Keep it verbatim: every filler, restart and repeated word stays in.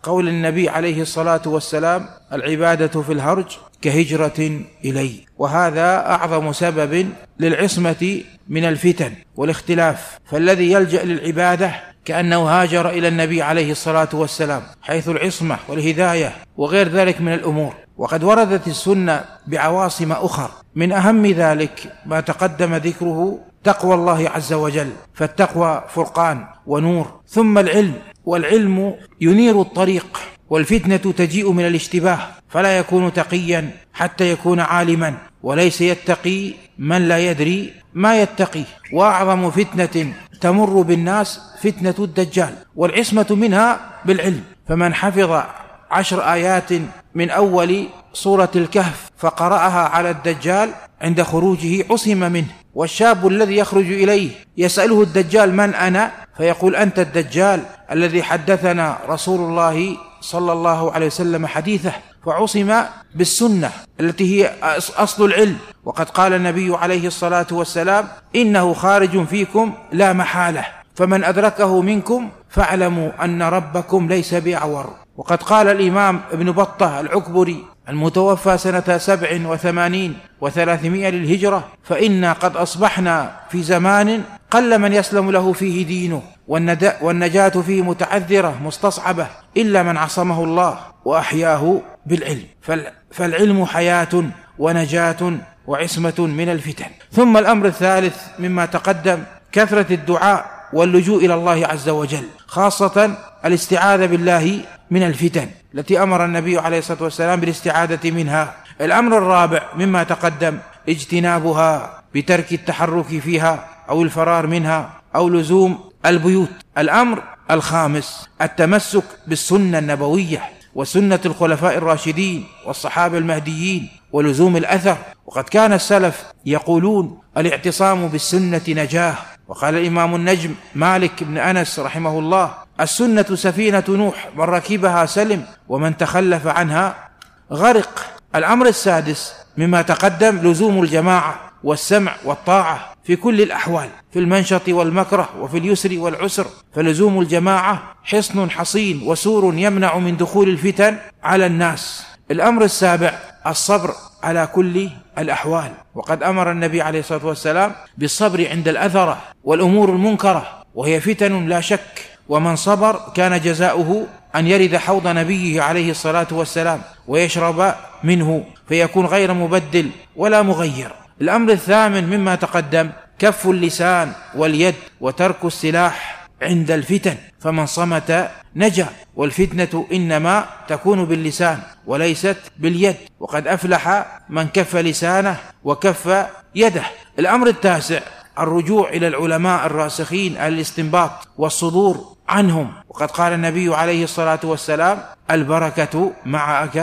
قول النبي عليه الصلاة والسلام: العبادة في الهرج كهجرة إلي. وهذا أعظم سبب للعصمة من الفتن والاختلاف، فالذي يلجأ للعبادة كأنه هاجر إلى النبي عليه الصلاة والسلام، حيث العصمة والهداية وغير ذلك من الأمور. وقد وردت السنة بعواصم أخر، من أهم ذلك ما تقدم ذكره تقوى الله عز وجل، فالتقوى فرقان ونور، ثم العلم، والعلم ينير الطريق، والفتنة تجيء من الاشتباه، فلا يكون تقيا حتى يكون عالما، وليس يتقي من لا يدري ما يتقي. وأعظم فتنة تمر بالناس فتنة الدجال، والعصمة منها بالعلم، فمن حفظ عشر آيات من أول سورة الكهف فقرأها على الدجال عند خروجه عصم منه. والشاب الذي يخرج إليه يسأله الدجال: من أنا؟ فيقول: أنت الدجال الذي حدثنا رسول الله صلى الله عليه وسلم حديثه. فعصم بالسنة التي هي أصل العلم. وقد قال النبي عليه الصلاة والسلام: إنه خارج فيكم لا محالة، فمن أدركه منكم فاعلموا أن ربكم ليس بأعور. وقد قال الإمام ابن بطة العكبري المتوفى سنة سبع وثمانين وثلاثمائة للهجرة: فإنا قد أصبحنا في زمان قل من يسلم له فيه دينه، والنجاة فيه متعذرة مستصعبة إلا من عصمه الله وأحياه بالعلم. فالعلم حياة ونجاة وعصمة من الفتن. ثم الأمر الثالث مما تقدم كثرة الدعاء واللجوء إلى الله عز وجل، خاصة الاستعاذة بالله من الفتن التي أمر النبي عليه الصلاة والسلام بالاستعاذة منها. الأمر الرابع مما تقدم اجتنابها بترك التحرك فيها أو الفرار منها أو لزوم البيوت. الأمر الخامس التمسك بالسنة النبوية وسنة الخلفاء الراشدين والصحابة المهديين ولزوم الأثر. وقد كان السلف يقولون: الاعتصام بالسنة نجاه. وقال الإمام النجم مالك بن أنس رحمه الله: السنة سفينة نوح، من ركبها سلم ومن تخلف عنها غرق. الأمر السادس مما تقدم لزوم الجماعة والسمع والطاعة في كل الأحوال، في المنشط والمكره وفي اليسر والعسر، فلزوم الجماعة حصن حصين وسور يمنع من دخول الفتن على الناس. الأمر السابع الصبر على كل الأحوال، وقد أمر النبي عليه الصلاة والسلام بالصبر عند الأثرة والأمور المنكرة، وهي فتن لا شك، ومن صبر كان جزاؤه أن يرد حوض نبيه عليه الصلاة والسلام ويشرب منه، فيكون غير مبدل ولا مغير. الأمر الثامن مما تقدم كف اللسان واليد وترك السلاح عند الفتن، فمن صمت نجا، والفتنة إنما تكون باللسان وليست باليد، وقد أفلح من كف لسانه وكف يده. الأمر التاسع الرجوع إلى العلماء الراسخين الاستنباط والصدور عنهم، وقد قال النبي عليه الصلاة والسلام: البركة معك